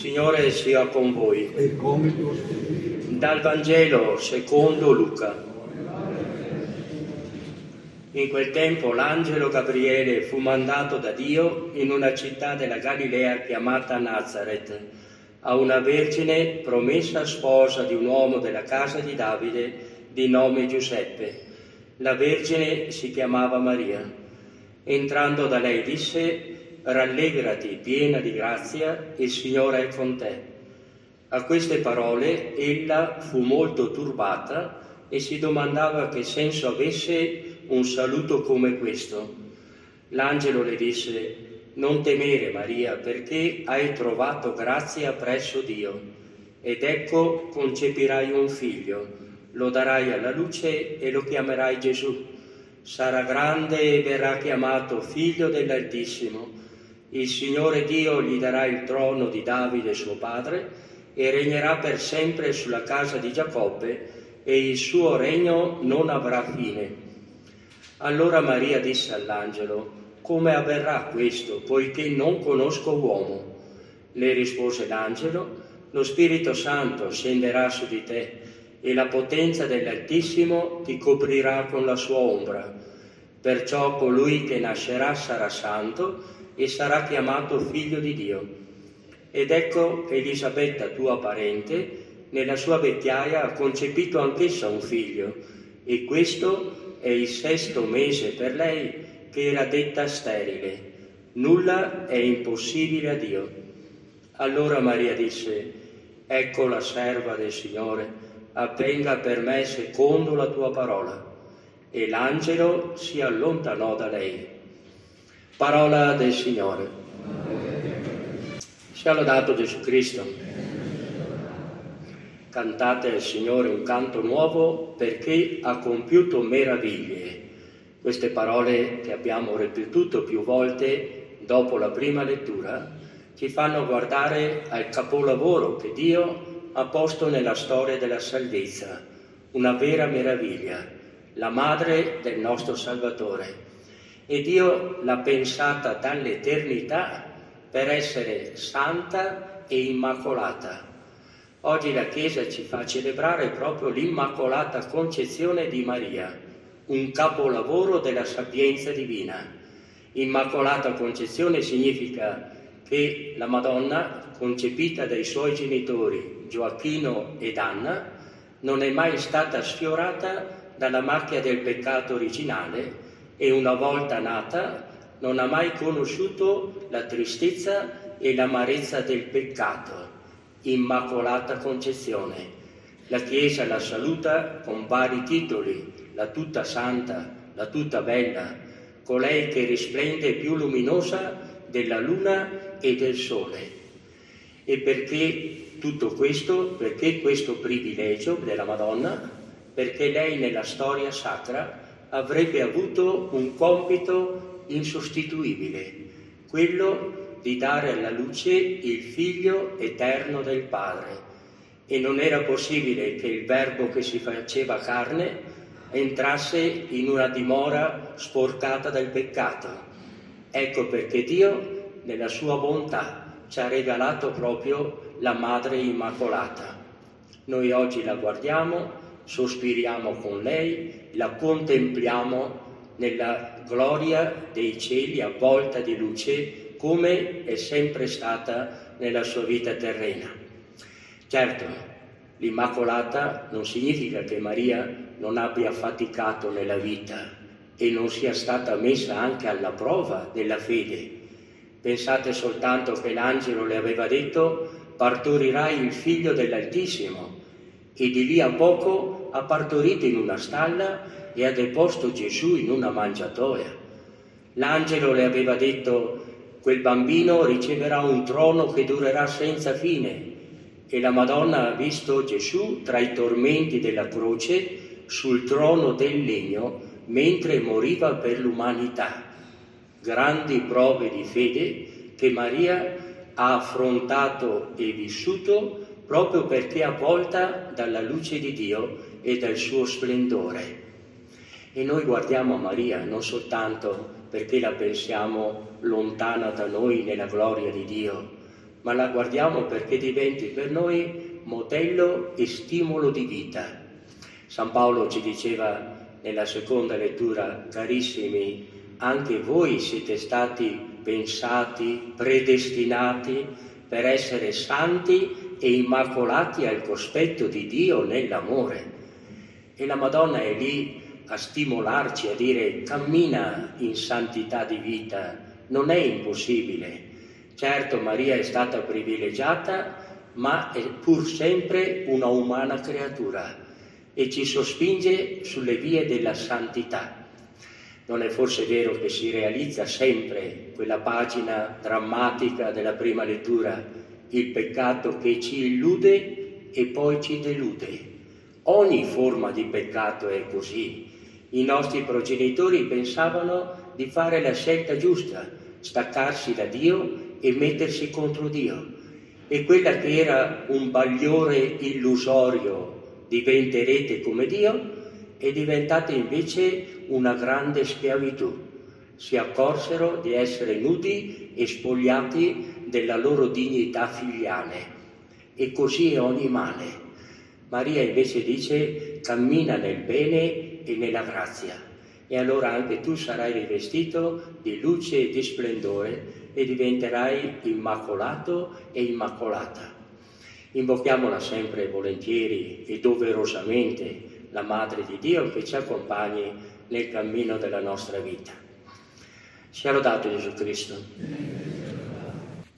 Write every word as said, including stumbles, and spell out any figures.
Signore sia con voi. E con il tuo spirito. Dal Vangelo secondo Luca. In quel tempo l'angelo Gabriele fu mandato da Dio in una città della Galilea chiamata Nazaret, a una vergine promessa sposa di un uomo della casa di Davide di nome Giuseppe. La vergine si chiamava Maria. Entrando da lei disse: «Rallegrati, piena di grazia, il Signore è con te». A queste parole ella fu molto turbata e si domandava che senso avesse un saluto come questo. L'angelo le disse: «Non temere, Maria, perché hai trovato grazia presso Dio. Ed ecco, concepirai un figlio, lo darai alla luce e lo chiamerai Gesù. Sarà grande e verrà chiamato Figlio dell'Altissimo. Il Signore Dio gli darà il trono di Davide suo padre e regnerà per sempre sulla casa di Giacobbe e il suo regno non avrà fine». Allora Maria disse all'angelo: «Come avverrà questo, poiché non conosco uomo?» Le rispose l'angelo: «Lo Spirito Santo scenderà su di te e la potenza dell'Altissimo ti coprirà con la sua ombra. Perciò colui che nascerà sarà santo e sarà chiamato figlio di Dio. Ed ecco, Elisabetta, tua parente, nella sua vecchiaia ha concepito anch'essa un figlio, e questo è il sesto mese per lei, che era detta sterile. Nulla è impossibile a Dio». Allora Maria disse: «Ecco la serva del Signore, avvenga per me secondo la tua parola». E l'angelo si allontanò da lei. Parola del Signore. Sia lodato Gesù Cristo. Cantate al Signore un canto nuovo, perché ha compiuto meraviglie. Queste parole che abbiamo ripetuto più volte dopo la prima lettura ci fanno guardare al capolavoro che Dio ha posto nella storia della salvezza, una vera meraviglia, la madre del nostro Salvatore. E Dio l'ha pensata dall'eternità per essere santa e immacolata. Oggi la Chiesa ci fa celebrare proprio l'Immacolata Concezione di Maria, un capolavoro della sapienza divina. Immacolata Concezione significa che la Madonna, concepita dai suoi genitori Gioacchino ed Anna, non è mai stata sfiorata dalla macchia del peccato originale e una volta nata non ha mai conosciuto la tristezza e l'amarezza del peccato. Immacolata Concezione. La Chiesa la saluta con vari titoli: la tutta santa, la tutta bella, colei che risplende più luminosa della luna e del sole. E perché tutto questo? Perché questo privilegio della Madonna? Perché lei nella storia sacra avrebbe avuto un compito insostituibile, quello di dare alla luce il Figlio eterno del Padre. E non era possibile che il Verbo che si faceva carne entrasse in una dimora sporcata dal peccato. Ecco perché Dio, nella sua bontà, ci ha regalato proprio la Madre Immacolata. Noi oggi la guardiamo, sospiriamo con lei, la contempliamo nella gloria dei cieli avvolta di luce, come è sempre stata nella sua vita terrena. Certo, l'Immacolata non significa che Maria non abbia faticato nella vita e non sia stata messa anche alla prova della fede. Pensate soltanto che l'angelo le aveva detto: «Partorirai il figlio dell'Altissimo», e di lì a poco ha partorito in una stalla e ha deposto Gesù in una mangiatoia. L'angelo le aveva detto: «Quel bambino riceverà un trono che durerà senza fine», e la Madonna ha visto Gesù tra i tormenti della croce sul trono del legno mentre moriva per l'umanità. Grandi prove di fede che Maria ha affrontato e vissuto proprio perché avvolta dalla luce di Dio e dal suo splendore. E noi guardiamo Maria non soltanto perché la pensiamo lontana da noi nella gloria di Dio, ma la guardiamo perché diventi per noi modello e stimolo di vita. San Paolo ci diceva nella seconda lettura: carissimi, anche voi siete stati pensati, predestinati per essere santi e immacolati al cospetto di Dio nell'amore. E la Madonna è lì a stimolarci, a dire: cammina in santità di vita, non è impossibile. Certo, Maria è stata privilegiata, ma è pur sempre una umana creatura e ci sospinge sulle vie della santità. Non è forse vero che si realizza sempre quella pagina drammatica della prima lettura, il peccato che ci illude e poi ci delude? Ogni forma di peccato è così. I nostri progenitori pensavano di fare la scelta giusta, staccarsi da Dio e mettersi contro Dio. E quella che era un bagliore illusorio, diventerete come Dio, è diventata invece una grande schiavitù. Si accorsero di essere nudi e spogliati della loro dignità filiale. E così è ogni male. Maria invece dice: cammina nel bene e nella grazia, e allora anche tu sarai rivestito di luce e di splendore e diventerai immacolato e immacolata. Invochiamola sempre volentieri e doverosamente, la Madre di Dio, che ci accompagni nel cammino della nostra vita. Sia lodato Gesù Cristo.